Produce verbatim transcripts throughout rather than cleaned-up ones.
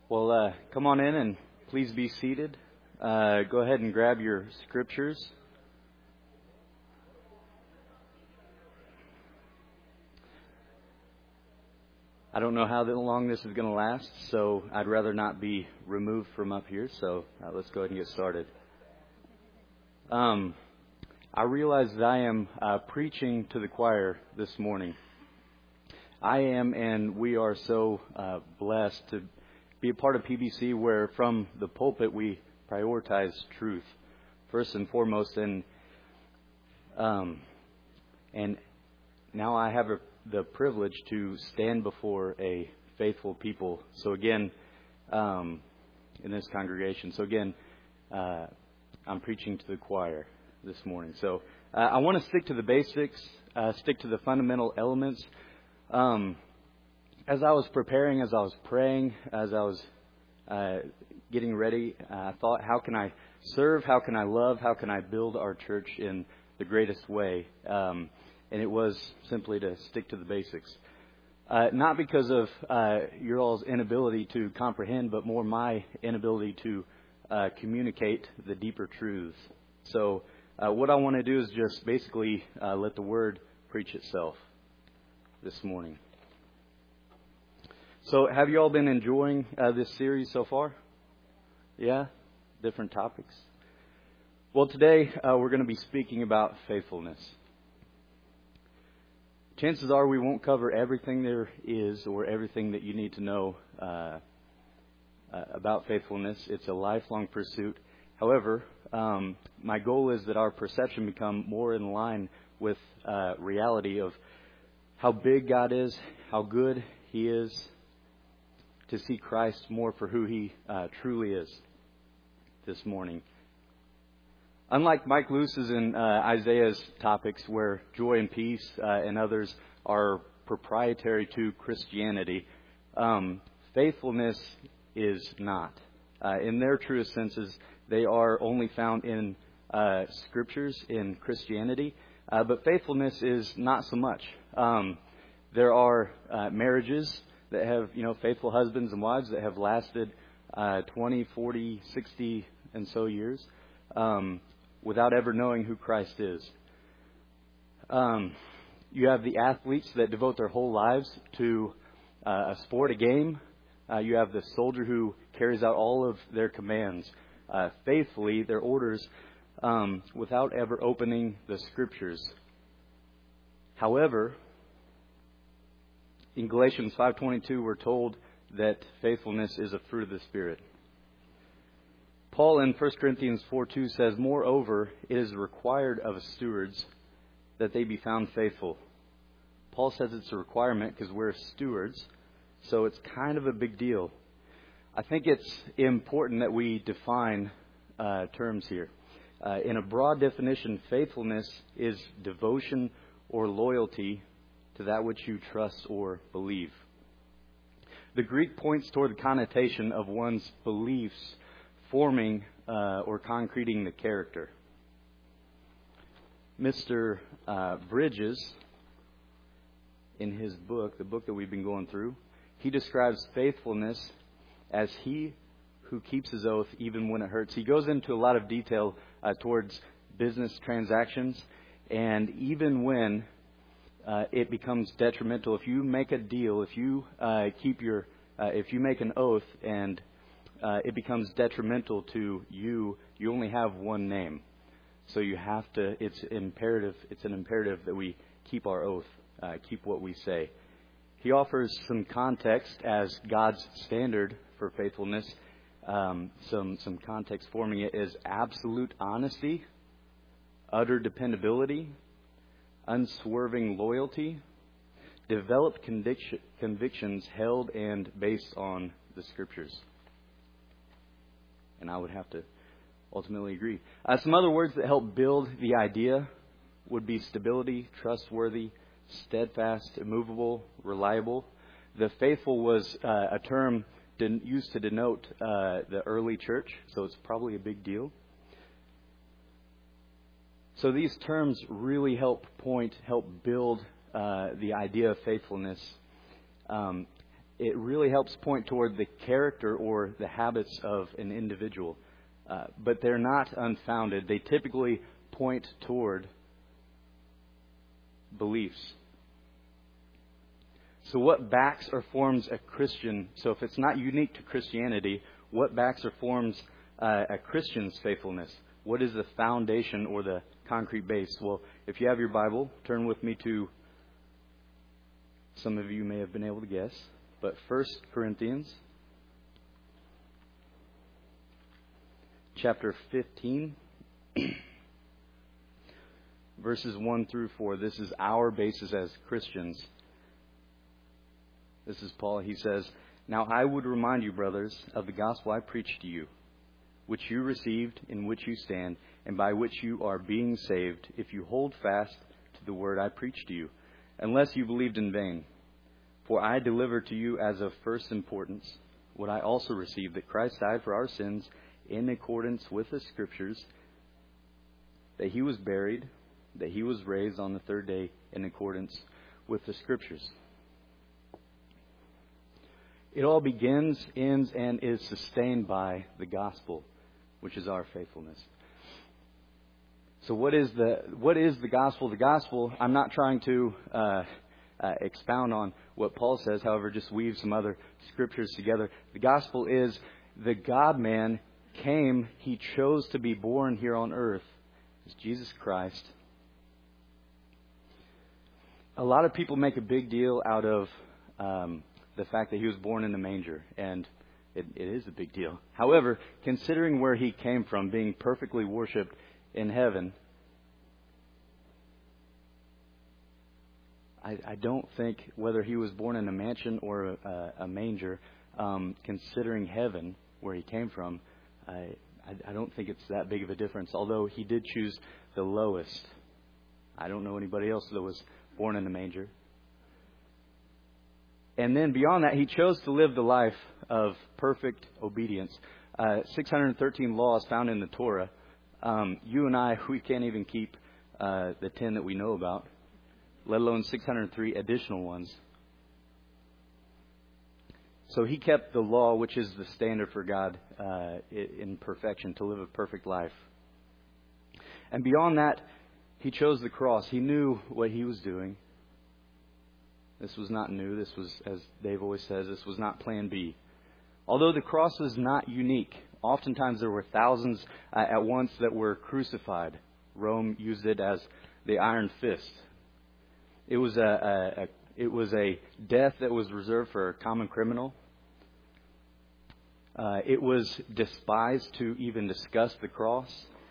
Well, uh, come on in and please be seated. Uh, go ahead and grab your scriptures. I don't know how long this is going to last, so I'd rather not be removed from up here. So uh, let's go ahead and get started. Um, I realize that I am uh, preaching to the choir this morning. I am, and we are so uh, blessed to be a part of P B C where from the pulpit we prioritize truth first and foremost. And um, and now I have a, the privilege to stand before a faithful people. So again, um, in this congregation. So again, uh, I'm preaching to the choir this morning. So uh, I want to stick to the basics, uh, stick to the fundamental elements. Um, as I was preparing, as I was praying, as I was uh, getting ready, uh, I thought, how can I serve? How can I love? How can I build our church in the greatest way? Um, and it was simply to stick to the basics. Uh, not because of uh, your all's inability to comprehend, but more my inability to uh, communicate the deeper truths. So uh, what I want to do is just basically uh, let the Word preach itself this morning. So have you all been enjoying uh, this series so far? Yeah? Different topics? Well, today uh, we're going to be speaking about faithfulness. Chances are we won't cover everything there is or everything that you need to know uh, uh, about faithfulness. It's a lifelong pursuit. However, um, my goal is that our perception become more in line with uh, reality of how big God is, how good He is, to see Christ more for who He uh, truly is this morning. Unlike Mike Lewis's and uh, Isaiah's topics where joy and peace uh, and others are proprietary to Christianity, um, faithfulness is not. Uh, in their truest senses, they are only found in uh, scriptures in Christianity. Uh, but faithfulness is not so much. Um, there are uh, marriages that have, you know, faithful husbands and wives that have lasted uh, twenty, forty, sixty and so years um, without ever knowing who Christ is. Um, you have the athletes that devote their whole lives to uh, a sport, a game. Uh, you have the soldier who carries out all of their commands uh, faithfully, their orders, um, without ever opening the scriptures. However, in Galatians five twenty-two, we're told that faithfulness is a fruit of the Spirit. Paul in First Corinthians four two says, "Moreover, it is required of stewards that they be found faithful." Paul says it's a requirement because we're stewards, so it's kind of a big deal. I think it's important that we define uh, terms here. Uh, in a broad definition, faithfulness is devotion or loyalty to that which you trust or believe. The Greek points toward the connotation of one's beliefs forming uh, or concreting the character. Mister Uh, Bridges, in his book, the book that we've been going through, he describes faithfulness as he who keeps his oath even when it hurts. He goes into a lot of detail uh, towards business transactions, and even when Uh, it becomes detrimental. If you make a deal, if you uh, keep your, uh, if you make an oath and uh, it becomes detrimental to you, you only have one name. So you have to, it's imperative, it's an imperative that we keep our oath, uh, keep what we say. He offers some context as God's standard for faithfulness, um, some, some context forming it as absolute honesty, utter dependability, unswerving loyalty, developed conviction, convictions held and based on the Scriptures. And I would have to ultimately agree. Uh, some other words that help build the idea would be stability, trustworthy, steadfast, immovable, reliable. The faithful was uh, a term den- used to denote uh, the early church, so it's probably a big deal. So these terms really help point, help build uh, the idea of faithfulness. Um, it really helps point toward the character or the habits of an individual. Uh, but they're not unfounded. They typically point toward beliefs. So what backs or forms a Christian? So if it's not unique to Christianity, what backs or forms uh, a Christian's faithfulness? What is the foundation or the concrete base? Well, if you have your Bible, turn with me to, some of you may have been able to guess, but First Corinthians chapter fifteen, verses one through four. This is our basis as Christians. This is Paul. He says, "Now I would remind you, brothers, of the gospel I preached to you, which you received, in which you stand, and by which you are being saved, if you hold fast to the word I preached to you, unless you believed in vain. For I delivered to you as of first importance what I also received, that Christ died for our sins in accordance with the Scriptures, that He was buried, that He was raised on the third day in accordance with the Scriptures." It all begins, ends, and is sustained by the gospel, which is our faithfulness. So what is the what is the gospel? The gospel, I'm not trying to uh, uh, expound on what Paul says, however, just weave some other scriptures together. The gospel is the God-man came, He chose to be born here on earth as Jesus Christ. A lot of people make a big deal out of um, the fact that He was born in the manger, and it, it is a big deal. However, considering where He came from, being perfectly worshipped in heaven, I, I don't think whether He was born in a mansion or a, a manger, um, considering heaven, where He came from, I, I, I don't think it's that big of a difference, although He did choose the lowest. I don't know anybody else that was born in a manger. And then beyond that, He chose to live the life of perfect obedience. Uh, six hundred thirteen laws found in the Torah. Um, you and I, we can't even keep uh, the ten that we know about, let alone six hundred three additional ones. So He kept the law, which is the standard for God uh, in perfection, to live a perfect life. And beyond that, He chose the cross. He knew what He was doing. This was not new. This was, as Dave always says, this was not plan B. Although the cross was not unique, oftentimes there were thousands uh, at once that were crucified. Rome used it as the iron fist. It was a, a, a it was a death that was reserved for a common criminal. Uh, it was despised to even discuss the cross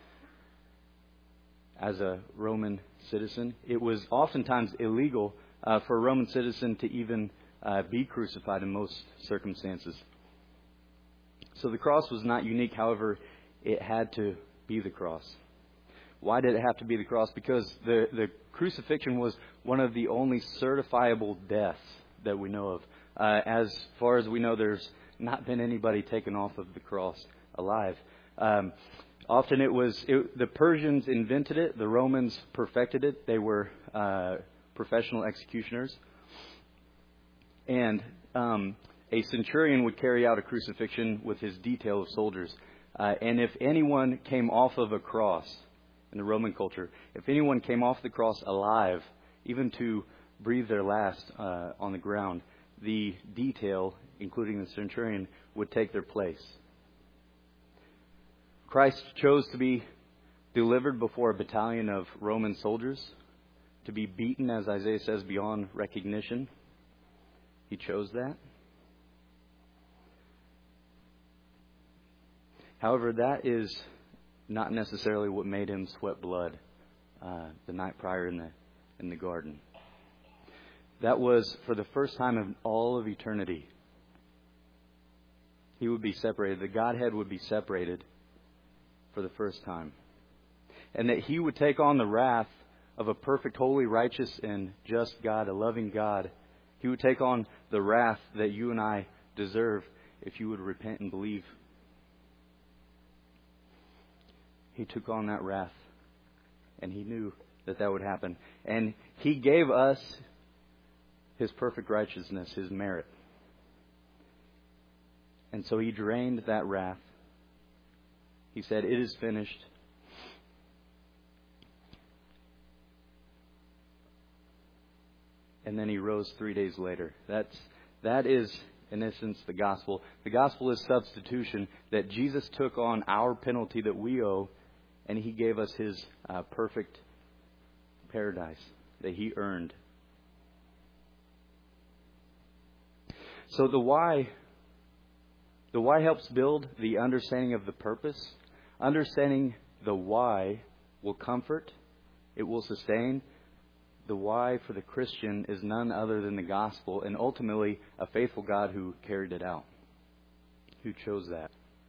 as a Roman citizen. It was oftentimes illegal Uh, for a Roman citizen to even uh, be crucified in most circumstances. So the cross was not unique. However, it had to be the cross. Why did it have to be the cross? Because the, the crucifixion was one of the only certifiable deaths that we know of. Uh, as far as we know, there's not been anybody taken off of the cross alive. Um, often it was it, the Persians invented it. The Romans perfected it. They were Uh, professional executioners. And um, a centurion would carry out a crucifixion with his detail of soldiers. Uh, and if anyone came off of a cross in the Roman culture, if anyone came off the cross alive, even to breathe their last uh, on the ground, the detail, including the centurion, would take their place. Christ chose to be delivered before a battalion of Roman soldiers, to be beaten, as Isaiah says, beyond recognition. He chose that. However, that is not necessarily what made Him sweat blood uh, the night prior in the in the garden. That was for the first time in all of eternity. He would be separated. The Godhead would be separated for the first time. And that He would take on the wrath of a perfect, holy, righteous, and just God, a loving God. He would take on the wrath that you and I deserve if you would repent and believe. He took on that wrath, and He knew that that would happen. And He gave us His perfect righteousness, His merit. And so he drained that wrath. He said, "It is finished." And then he rose three days later. That's, that is, in essence, the gospel. The gospel is substitution, that Jesus took on our penalty that we owe, and he gave us his uh, perfect paradise that he earned. So the why, the why helps build the understanding of the purpose. Understanding the why will comfort, it will sustain. The why for the Christian is none other than the gospel, and ultimately a faithful God who carried it out, who chose that.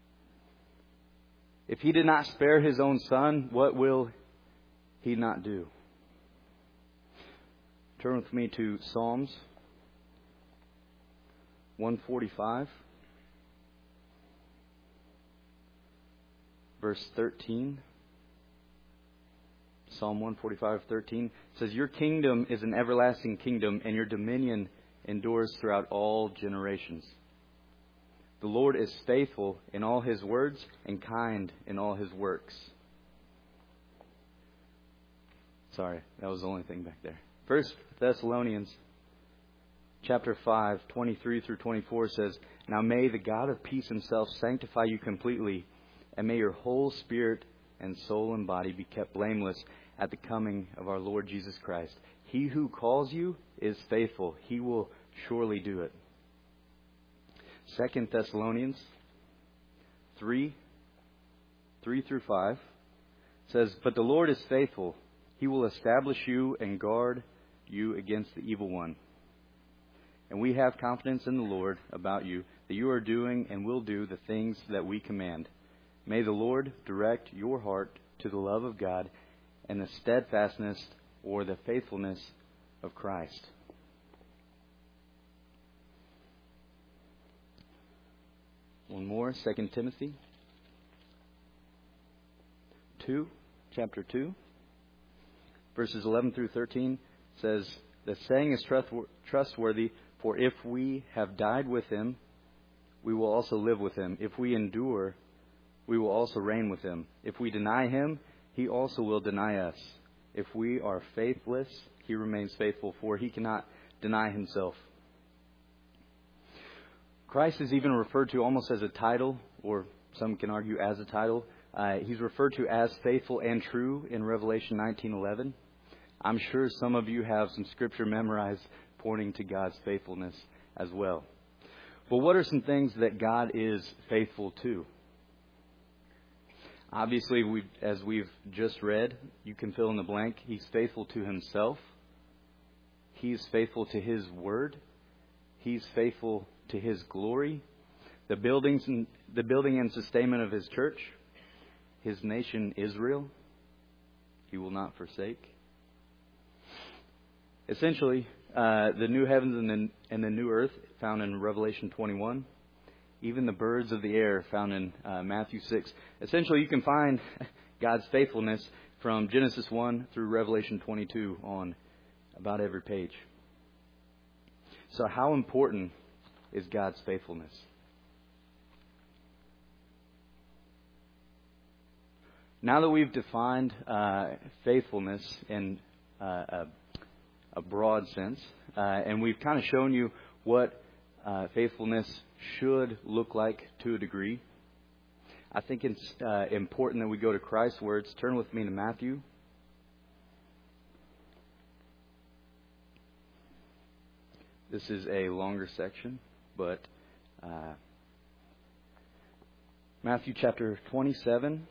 If he did not spare his own son, what will he not do? Turn with me to Psalms one forty-five, verse thirteen. Psalm one forty-five, thirteen says, "Your kingdom is an everlasting kingdom, and your dominion endures throughout all generations. The Lord is faithful in all his words and kind in all his works." Sorry, that was the only thing back there. First Thessalonians chapter five, twenty-three through twenty-four says, "Now may the God of peace himself sanctify you completely, and may your whole spirit and soul and body be kept blameless at the coming of our Lord Jesus Christ. He who calls you is faithful. He will surely do it." Second Thessalonians three, three through five says, "But the Lord is faithful. He will establish you and guard you against the evil one. And we have confidence in the Lord about you, that you are doing and will do the things that we command. May the Lord direct your heart to the love of God and the steadfastness or the faithfulness of Christ." One more, Second Timothy two, chapter two, verses eleven through thirteen says, "The saying is trustworthy, for if we have died with him, we will also live with him. If we endure, we will also reign with him. If we deny him, he also will deny us. If we are faithless, he remains faithful, for he cannot deny himself." Christ is even referred to almost as a title, or some can argue as a title. Uh, he's referred to as faithful and true in Revelation nineteen eleven. I'm sure some of you have some scripture memorized pointing to God's faithfulness as well. But what are some things that God is faithful to? Obviously, we, as we've just read, you can fill in the blank. He's faithful to himself. He's faithful to his word. He's faithful to his glory. The buildings and the building and sustainment of his church. His nation Israel. He will not forsake. Essentially, uh, the new heavens and the, and the new earth found in Revelation twenty-one. Even the birds of the air found in uh, Matthew six. Essentially, you can find God's faithfulness from Genesis one through Revelation twenty-two on about every page. So how important is God's faithfulness? Now that we've defined uh, faithfulness in uh, a, a broad sense, uh, and we've kind of shown you what uh, faithfulness should look like to a degree, I think it's uh, important that we go to Christ's words. Turn with me to Matthew. This is a longer section, but uh, Matthew chapter twenty-seven.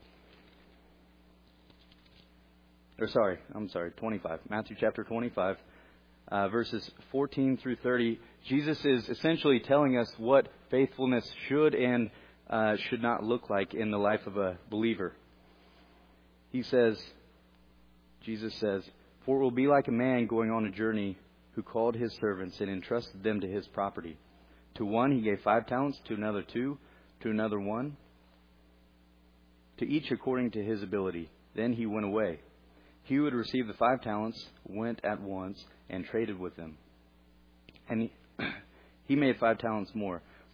Or sorry, I'm sorry, twenty-five. Matthew chapter twenty-five, uh, verses fourteen through thirty. Jesus is essentially telling us what faithfulness should and uh, should not look like in the life of a believer. He says, Jesus says, "For it will be like a man going on a journey who called his servants and entrusted them to his property. To one he gave five talents, to another two, to another one, to each according to his ability. Then he went away. He who had received the five talents went at once and traded with them. And he, he made five talents more.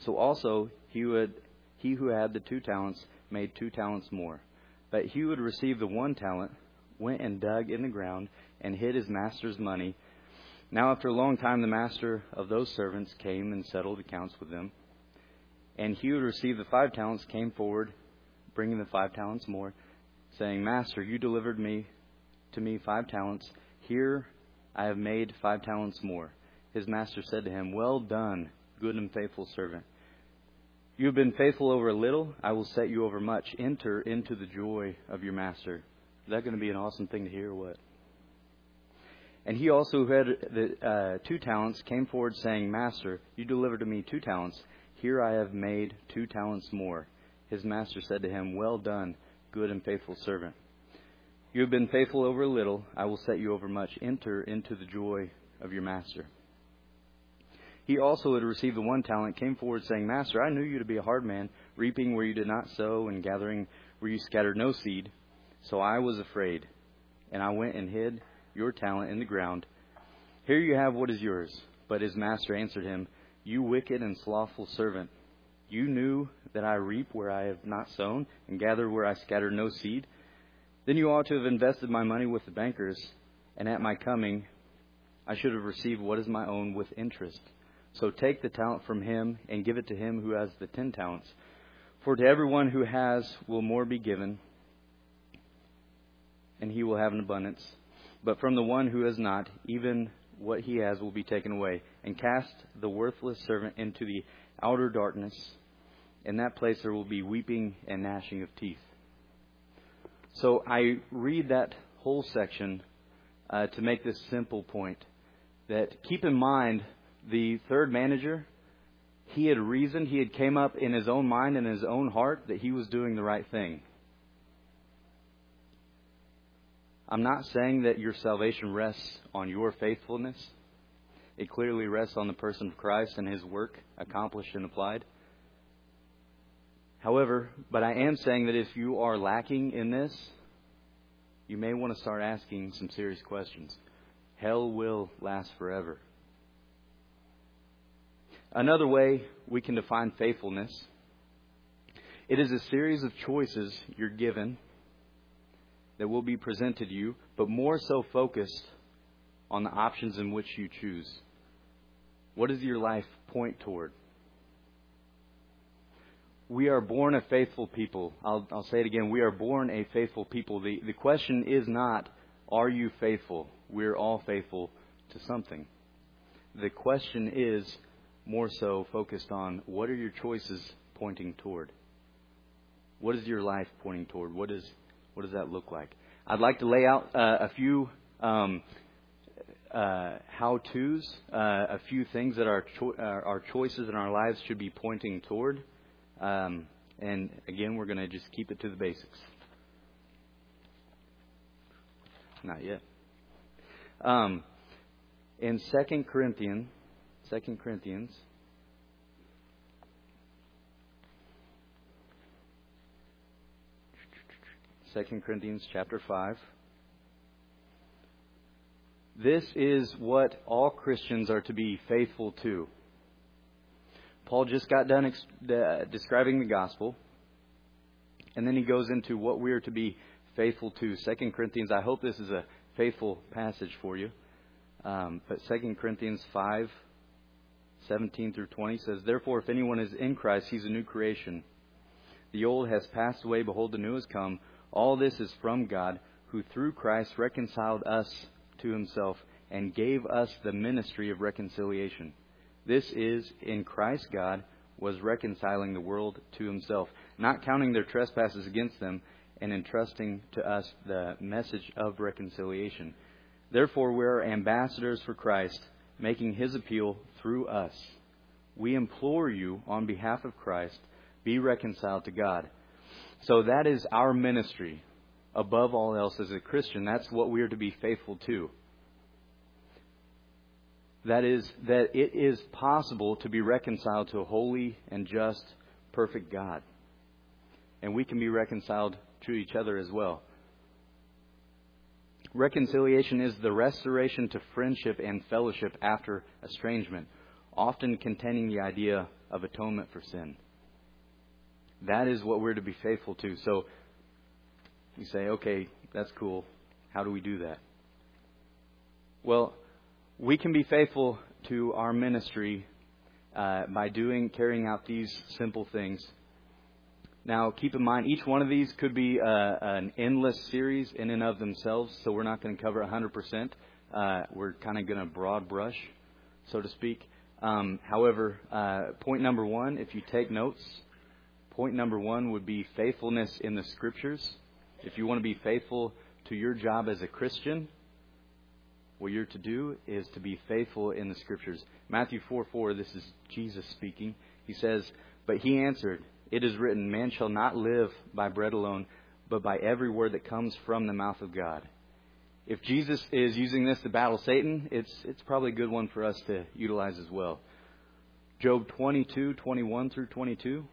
So also he would he who had the two talents made two talents more. But he who had received the one talent went and dug in the ground and hid his master's money. Now after a long time the master of those servants came and settled accounts with them. And he who had received the five talents came forward, bringing the five talents more, saying, Master, you delivered me to me five talents. Here I have made five talents more. His master said to him, Well done, good and faithful servant. You have been faithful over a little. I will set you over much. Enter into the joy of your master. Is that going to be an awesome thing to hear or what? And he also who had the uh, two talents came forward saying, Master, you delivered to me two talents. Here I have made two talents more. His master said to him, Well done, good and faithful servant. You have been faithful over a little. I will set you over much. Enter into the joy of your master. He also who had received the one talent came forward saying, Master, I knew you to be a hard man, reaping where you did not sow and gathering where you scattered no seed. So I was afraid, and I went and hid your talent in the ground. Here you have what is yours. But his master answered him, You wicked and slothful servant. You knew that I reap where I have not sown and gather where I scattered no seed. Then you ought to have invested my money with the bankers, and at my coming I should have received what is my own with interest. So take the talent from him and give it to him who has the ten talents. For to everyone who has will more be given, and he will have an abundance. But from the one who has not, even what he has will be taken away. And cast the worthless servant into the outer darkness. In that place there will be weeping and gnashing of teeth. So I read that whole section uh, to make this simple point. That keep in mind, the third manager, he had reasoned, he had came up in his own mind and his own heart that he was doing the right thing. I'm not saying that your salvation rests on your faithfulness. It clearly rests on the person of Christ and his work accomplished and applied. However, but I am saying that if you are lacking in this, you may want to start asking some serious questions. Hell will last forever. Another way we can define faithfulness, it is a series of choices you're given that will be presented to you, but more so focused on the options in which you choose. What does your life point toward? We are born a faithful people. I'll, I'll say it again. We are born a faithful people. The, the question is not, are you faithful? We're all faithful to something. The question is more so focused on, what are your choices pointing toward? What is your life pointing toward? What is what does that look like? I'd like to lay out uh, a few um, uh, how-tos, uh, a few things that our cho- uh, our choices in our lives should be pointing toward. Um, and again, we're going to just keep it to the basics. Not yet. Um, in Second Corinthians, Second Corinthians, Second Corinthians chapter five. This is what all Christians are to be faithful to. Paul just got done ex- uh, describing the gospel, and then he goes into what we are to be faithful to. Second Corinthians, I hope this is a faithful passage for you. Um, but Second Corinthians five, seventeen through twenty says, Therefore, if anyone is in Christ, he's a new creation. The old has passed away, behold, the new has come. All this is from God, who through Christ reconciled us to himself and gave us the ministry of reconciliation. This is, in Christ God was reconciling the world to himself, not counting their trespasses against them, and entrusting to us the message of reconciliation. Therefore we are ambassadors for Christ, making his appeal through us. We implore you on behalf of Christ, be reconciled to God. So that is our ministry. Above all else, as a Christian, that's what we are to be faithful to. That is, that it is possible to be reconciled to a holy and just, perfect God. And we can be reconciled to each other as well. Reconciliation is the restoration to friendship and fellowship after estrangement, often containing the idea of atonement for sin. That is what we're to be faithful to. So you say, okay, that's cool. How do we do that? Well, we can be faithful to our ministry uh, by doing, carrying out these simple things. Now, keep in mind, each one of these could be uh, an endless series in and of themselves, so we're not going to cover one hundred percent. Uh, we're kind of going to broad brush, so to speak. Um, however, uh, point number one, if you take notes, point number one would be faithfulness in the Scriptures. If you want to be faithful to your job as a Christian, what you're to do is to be faithful in the Scriptures. Matthew four four, this is Jesus speaking. He says, "But he answered, 'It is written, man shall not live by bread alone, but by every word that comes from the mouth of God.'" If Jesus is using this to battle Satan, it's it's probably a good one for us to utilize as well. Job twenty-two, twenty-one through twenty-two.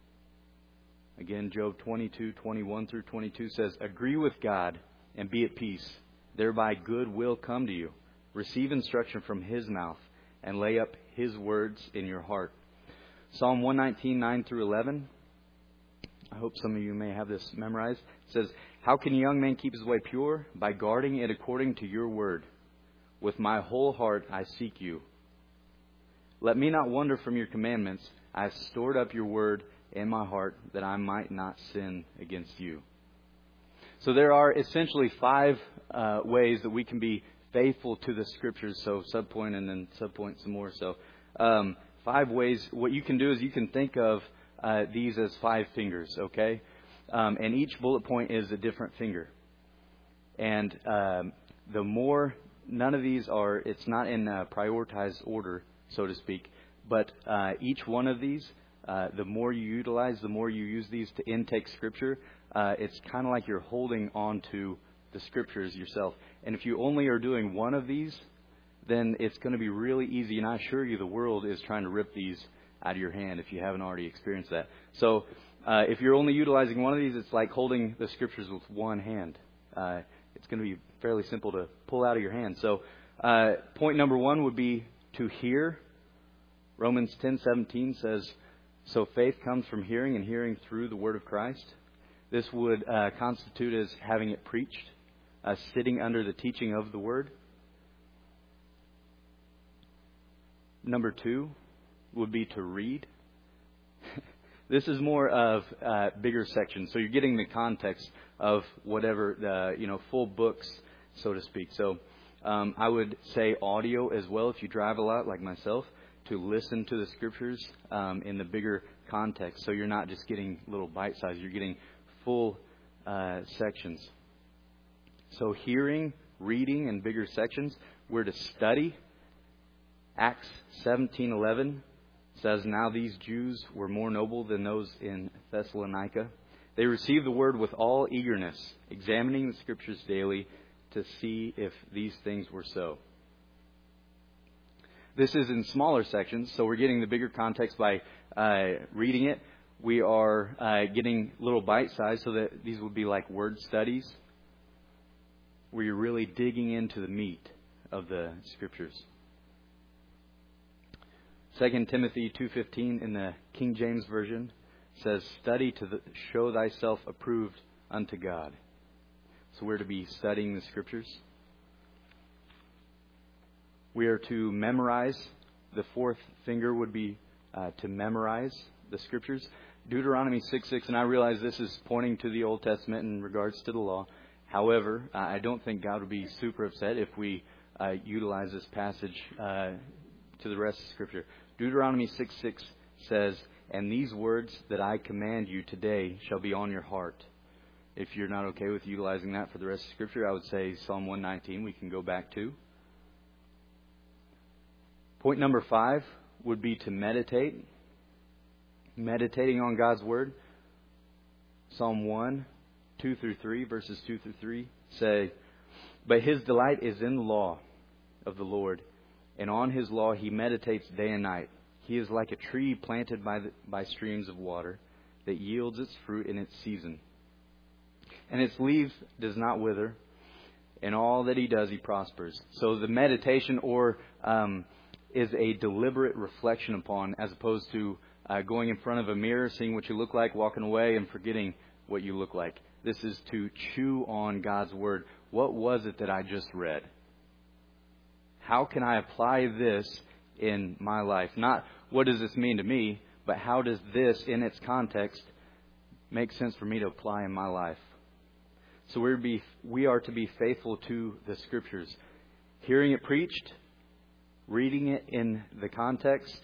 Again, Job twenty-two, twenty-one through twenty-two says, "Agree with God and be at peace. Thereby good will come to you. Receive instruction from His mouth and lay up His words in your heart." Psalm one nineteen, nine through eleven. I hope some of you may have this memorized. It says, "How can a young man keep his way pure? By guarding it according to your word. With my whole heart I seek you. Let me not wander from your commandments. I have stored up your word in my heart that I might not sin against you." So there are essentially five uh, ways that we can be faithful to the Scriptures. So subpoint and then subpoint some more. So um, five ways. What you can do is you can think of uh, these as five fingers, okay? Um, and each bullet point is a different finger. And um, the more, none of these are, it's not in uh, prioritized order, so to speak. But uh, each one of these, uh, the more you utilize, the more you use these to intake Scripture, uh, it's kind of like you're holding on to the Scriptures yourself. And if you only are doing one of these, then it's going to be really easy. And I assure you the world is trying to rip these out of your hand if you haven't already experienced that. So uh, if you're only utilizing one of these, it's like holding the Scriptures with one hand. Uh, it's going to be fairly simple to pull out of your hand. So uh, point number one would be to hear. Romans ten seventeen says, "So faith comes from hearing, and hearing through the word of Christ." This would uh, constitute as having it preached, uh, sitting under the teaching of the word. Number two would be to read. This is more of uh, bigger sections, so you're getting the context of whatever the you know full books, so to speak. So um, I would say audio as well if you drive a lot, like myself, to listen to the Scriptures um, in the bigger context. So you're not just getting little bite size; you're getting full uh, sections. So hearing, reading, and bigger sections. We're to study. Acts seventeen eleven says, "Now these Jews were more noble than those in Thessalonica. They received the word with all eagerness, examining the Scriptures daily to see if these things were so." This is in smaller sections, so we're getting the bigger context by uh, reading it. We are uh, getting little bite size, so that these would be like word studies, where you're really digging into the meat of the Scriptures. Second Timothy two fifteen in the King James Version says, "Study to the, show thyself approved unto God." So we're to be studying the Scriptures. We are to memorize. The fourth finger would be uh, to memorize the Scriptures. Deuteronomy six six, and I realize this is pointing to the Old Testament in regards to the law. However, uh, I don't think God would be super upset if we uh, utilize this passage uh, to the rest of Scripture. Deuteronomy six six says, "And these words that I command you today shall be on your heart." If you're not okay with utilizing that for the rest of Scripture, I would say Psalm one nineteen we can go back to. Point number five would be to meditate. Meditating on God's Word. Psalm one, two through three, verses two through three say, "But his delight is in the law of the Lord, and on his law he meditates day and night. He is like a tree planted by the, by streams of water that yields its fruit in its season. And its leaf does not wither, and all that he does he prospers." So the meditation or um, is a deliberate reflection upon, as opposed to uh, going in front of a mirror, seeing what you look like, walking away, and forgetting what you look like. This is to chew on God's Word. What was it that I just read? How can I apply this in my life? Not what does this mean to me, but how does this, in its context, make sense for me to apply in my life? So we're to be, we are to be faithful to the Scriptures. Hearing it preached, reading it in the context,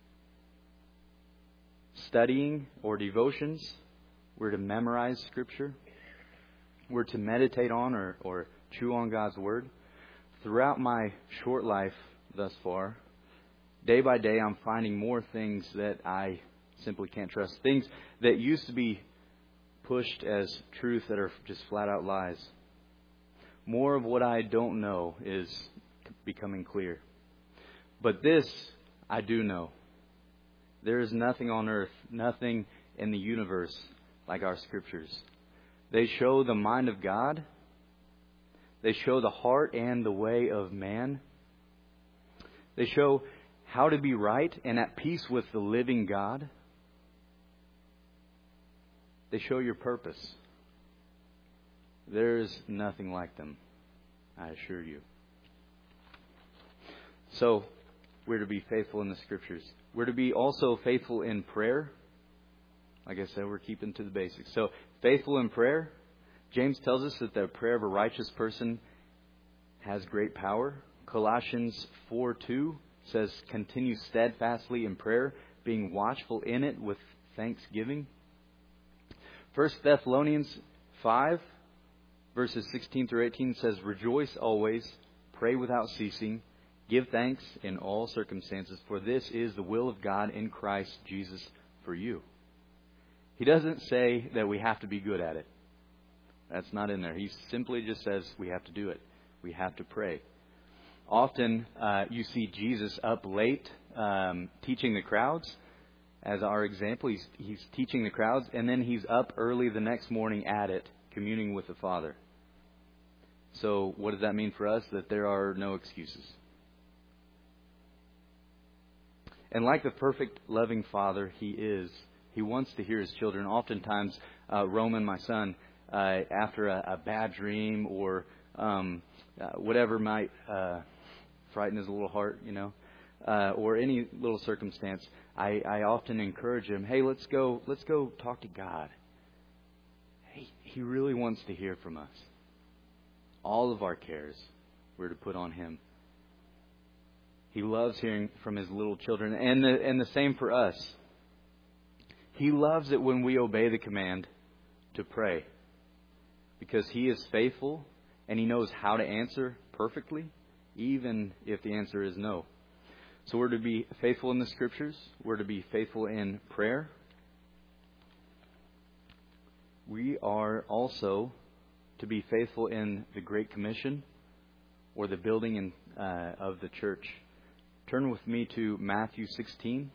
studying or devotions. We're to memorize Scripture. We're to meditate on or, or chew on God's Word. Throughout my short life thus far, day by day, I'm finding more things that I simply can't trust. Things that used to be pushed as truth that are just flat out lies. More of what I don't know is becoming clear. But this I do know. There is nothing on earth, nothing in the universe like our Scriptures. They show the mind of God. They show the heart and the way of man. They show how to be right and at peace with the living God. They show your purpose. There is nothing like them, I assure you. So, we're to be faithful in the Scriptures. We're to be also faithful in prayer. Like I said, we're keeping to the basics. So, faithful in prayer. James tells us that the prayer of a righteous person has great power. Colossians four two says, continue steadfastly in prayer, being watchful in it with thanksgiving. First Thessalonians five, verses sixteen through eighteen says, rejoice always, pray without ceasing, give thanks in all circumstances, for this is the will of God in Christ Jesus for you. He doesn't say that we have to be good at it. That's not in there. He simply just says we have to do it. We have to pray. Often uh, you see Jesus up late um, teaching the crowds. As our example, he's, he's teaching the crowds, and then he's up early the next morning at it, communing with the Father. So what does that mean for us? That there are no excuses. And like the perfect, loving Father he is, he wants to hear his children. Oftentimes, uh, Roman, my son, uh, after a, a bad dream or um, uh, whatever might uh, frighten his little heart, you know, uh, or any little circumstance, I, I often encourage him, hey, let's go, let's go talk to God. Hey, he really wants to hear from us. All of our cares we're to put on him. He loves hearing from his little children, and the, and the same for us. He loves it when we obey the command to pray, because he is faithful and he knows how to answer perfectly, even if the answer is no. So we're to be faithful in the Scriptures. We're to be faithful in prayer. We are also to be faithful in the Great Commission, or the building in, uh, of the church. Turn with me to Matthew sixteen.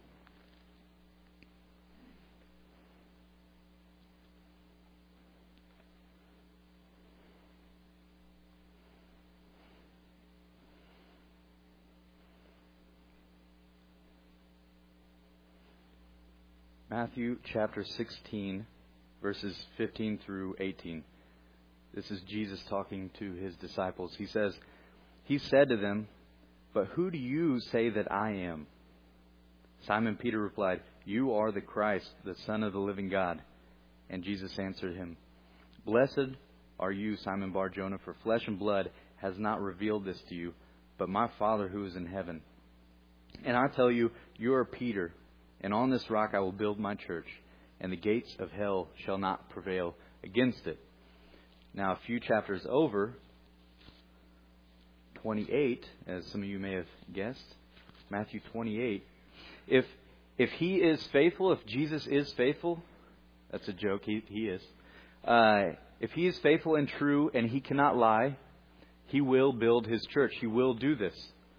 Matthew chapter sixteen, verses fifteen through eighteen. This is Jesus talking to his disciples. He says, he said to them, but who do you say that I am? Simon Peter replied, you are the Christ, the Son of the living God. And Jesus answered him, blessed are you, Simon Bar-Jonah, for flesh and blood has not revealed this to you, but my Father who is in heaven. And I tell you, you are Peter, and on this rock I will build my church, and the gates of hell shall not prevail against it. Now, a few chapters over, twenty-eight, as some of you may have guessed, Matthew twenty-eight. If if he is faithful, if Jesus is faithful, that's a joke, he, he is. Uh, if he is faithful and true and he cannot lie, he will build his church. He will do this.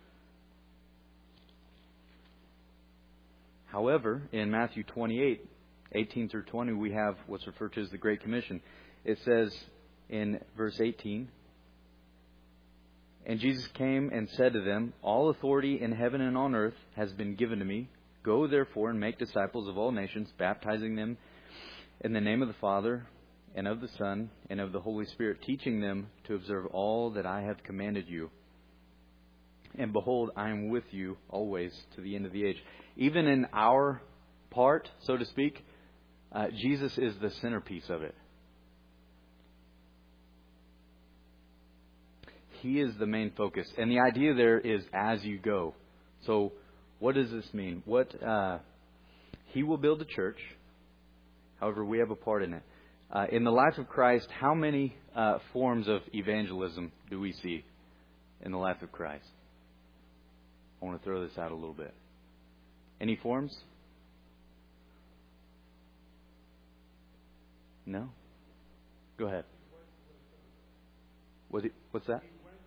However, in Matthew twenty-eight, eighteen through twenty, we have what's referred to as the Great Commission. It says in verse eighteen, and Jesus came and said to them, all authority in heaven and on earth has been given to me. Go therefore and make disciples of all nations, baptizing them in the name of the Father and of the Son and of the Holy Spirit, teaching them to observe all that I have commanded you. And behold, I am with you always to the end of the age. Even in our part, so to speak, uh, Jesus is the centerpiece of it. He is the main focus. And the idea there is as you go. So what does this mean? What uh, He will build a church. However, we have a part in it. Uh, in the life of Christ, how many uh, forms of evangelism do we see in the life of Christ? I want to throw this out a little bit. Any forms? No? Go ahead. What, what's that?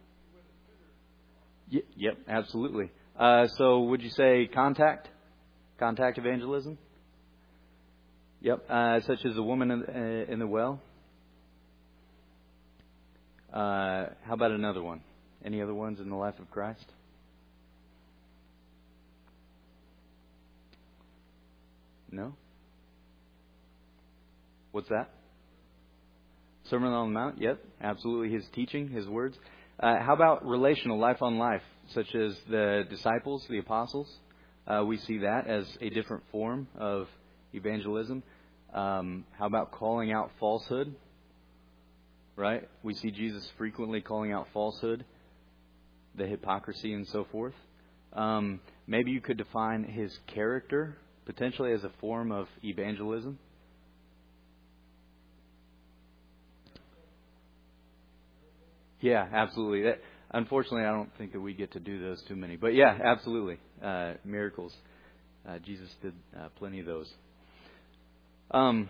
Y- yep, absolutely. Uh, so would you say contact? Contact evangelism? Yep, uh, such as the woman in, uh, in the well. Uh, how about another one? Any other ones in the life of Christ? No? What's that? Sermon on the Mount? Yep, absolutely. His teaching, His words. Uh, how about relational, life on life, such as the disciples, the apostles? Uh, we see that as a different form of evangelism. Um, how about calling out falsehood? Right? We see Jesus frequently calling out falsehood, the hypocrisy and so forth. Um, maybe you could define His character potentially as a form of evangelism. Yeah, absolutely. That, unfortunately, I don't think that we get to do those too many. But yeah, absolutely. Uh, miracles. Uh, Jesus did uh, plenty of those. Um,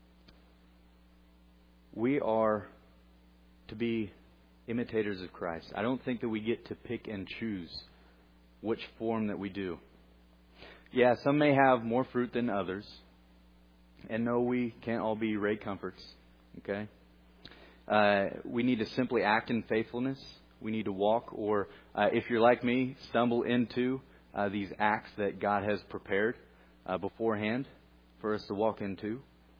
we are to be imitators of Christ. I don't think that we get to pick and choose which form that we do. Yeah, some may have more fruit than others. And no, we can't all be Ray Comforts. Okay? Uh, we need to simply act in faithfulness. We need to walk, or uh, if you're like me, stumble into uh, these acts that God has prepared uh, beforehand for us to walk into.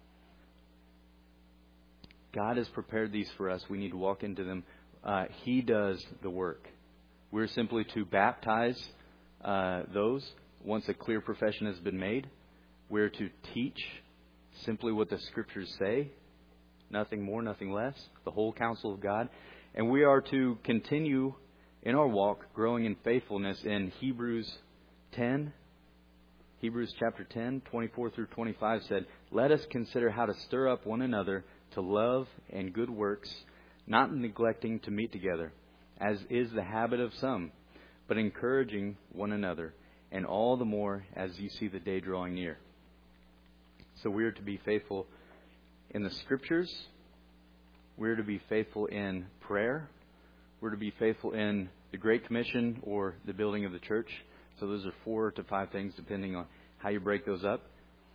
God has prepared these for us. We need to walk into them. Uh, he does the work. We're simply to baptize uh, those once a clear profession has been made. We're to teach simply what the Scriptures say. Nothing more, nothing less. The whole counsel of God. And we are to continue in our walk, growing in faithfulness in Hebrews ten. Hebrews chapter ten, twenty-four through twenty-five said, "Let us consider how to stir up one another to love and good works, not neglecting to meet together, as is the habit of some, but encouraging one another, and all the more as you see the day drawing near." So we are to be faithful in the Scriptures. We're to be faithful in prayer. We're to be faithful in the Great Commission or the building of the church. So those are four to five things depending on how you break those up.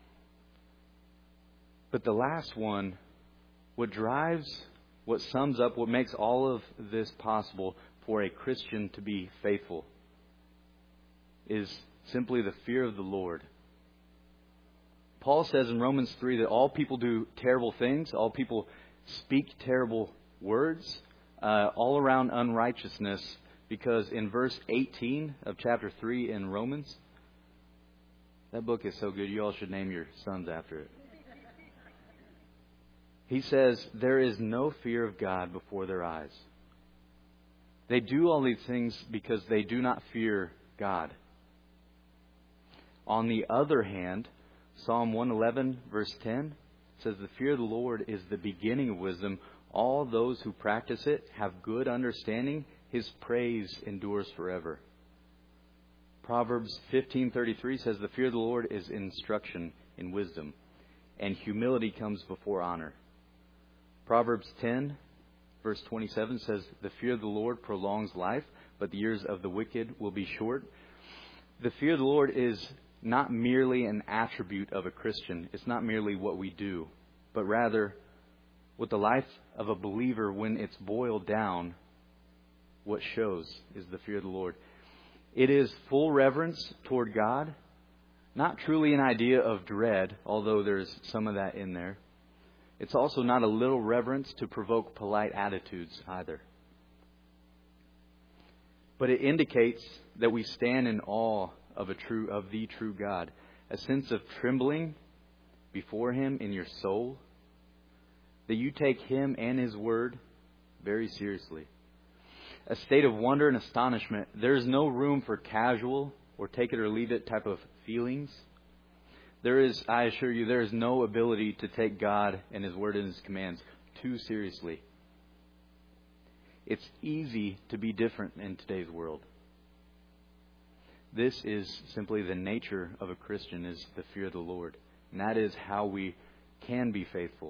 But the last one, what drives, what sums up, what makes all of this possible for a Christian to be faithful is simply the fear of the Lord. Paul says in Romans three that all people do terrible things, all people speak terrible words, uh, all around unrighteousness, because in verse eighteen of chapter three in Romans, that book is so good, you all should name your sons after it. He says, there is no fear of God before their eyes. They do all these things because they do not fear God. On the other hand, Psalm one eleven verse ten says, "The fear of the Lord is the beginning of wisdom. All those who practice it have good understanding. His praise endures forever." Proverbs fifteen thirty-three says, "The fear of the Lord is instruction in wisdom, and humility comes before honor." Proverbs ten verse twenty-seven says, "The fear of the Lord prolongs life, but the years of the wicked will be short." The fear of the Lord is not merely an attribute of a Christian. It's not merely what we do, but rather what the life of a believer, when it's boiled down, what shows is the fear of the Lord. It is full reverence toward God, not truly an idea of dread, although there's some of that in there. It's also not a little reverence to provoke polite attitudes either. But it indicates that we stand in awe of a true of the true God, a sense of trembling before Him in your soul, that you take Him and His Word very seriously. A state of wonder and astonishment. There's no room for casual or take it or leave it type of feelings. There is, I assure you, there is no ability to take God and His Word and His commands too seriously. It's easy to be different in today's world. This is simply the nature of a Christian, is the fear of the Lord. And that is how we can be faithful.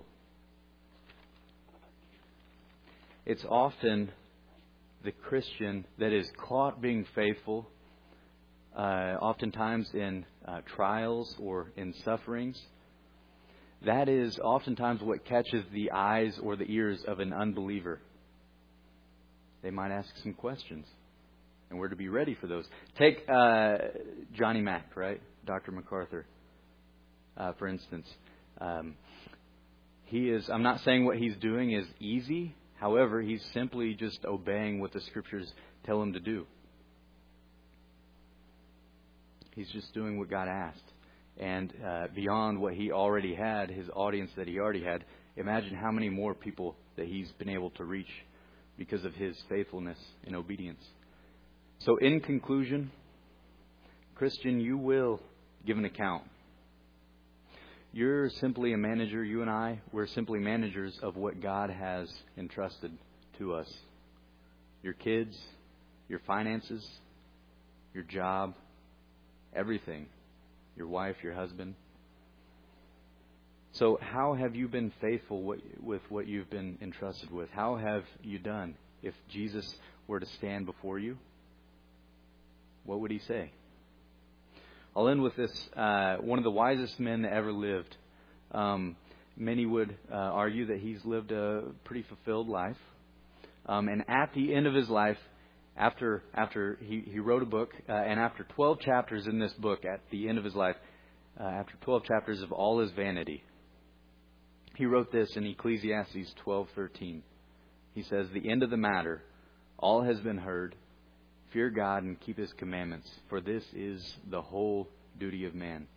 It's often the Christian that is caught being faithful, uh, oftentimes in uh, trials or in sufferings. That is oftentimes what catches the eyes or the ears of an unbeliever. They might ask some questions, and we're to be ready for those. Take uh, Johnny Mack, right? Doctor MacArthur, uh, for instance. Um, he is. I'm not saying what he's doing is easy. However, he's simply just obeying what the Scriptures tell him to do. He's just doing what God asked. And uh, beyond what he already had, his audience that he already had, imagine how many more people that he's been able to reach because of his faithfulness and obedience. So in conclusion, Christian, you will give an account. You're simply a manager. You and I, we're simply managers of what God has entrusted to us. Your kids, your finances, your job, everything. Your wife, your husband. So how have you been faithful with what you've been entrusted with? How have you done? If Jesus were to stand before you, what would He say? I'll end with this. Uh, one of the wisest men that ever lived. Um, many would uh, argue that he's lived a pretty fulfilled life. Um, and at the end of his life, after after he, he wrote a book, uh, and after twelve chapters in this book, at the end of his life, uh, after twelve chapters of all his vanity, he wrote this in Ecclesiastes twelve thirteen. He says, "The end of the matter, all has been heard. Fear God and keep His commandments, for this is the whole duty of man."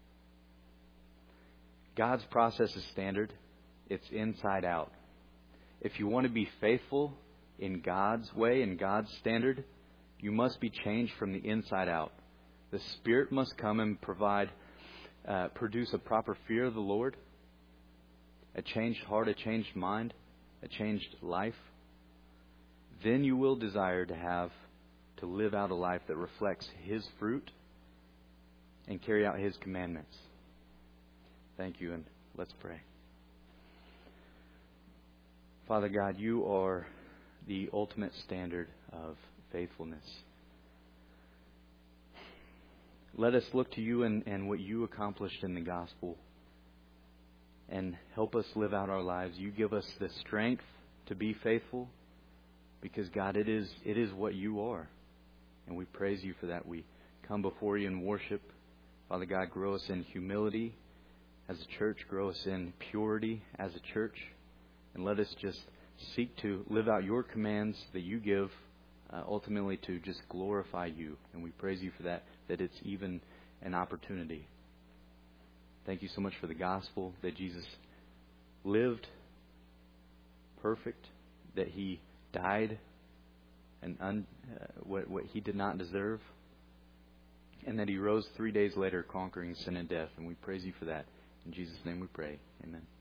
God's process is standard. It's inside out. If you want to be faithful in God's way, in God's standard, you must be changed from the inside out. The Spirit must come and provide, uh, produce a proper fear of the Lord, a changed heart, a changed mind, a changed life. Then you will desire to have to live out a life that reflects His fruit and carry out His commandments. Thank you, and let's pray. Father God, You are the ultimate standard of faithfulness. Let us look to You and, and what You accomplished in the gospel, and help us live out our lives. You give us the strength to be faithful, because God, it is it is what You are. And we praise You for that. We come before You in worship. Father God, grow us in humility as a church. Grow us in purity as a church. And let us just seek to live out Your commands that You give, uh, ultimately to just glorify You. And we praise You for that, that it's even an opportunity. Thank You so much for the gospel, that Jesus lived perfect, that He died and un, uh, what, what He did not deserve, and that He rose three days later conquering sin and death. And we praise You for that. In Jesus' name we pray. Amen.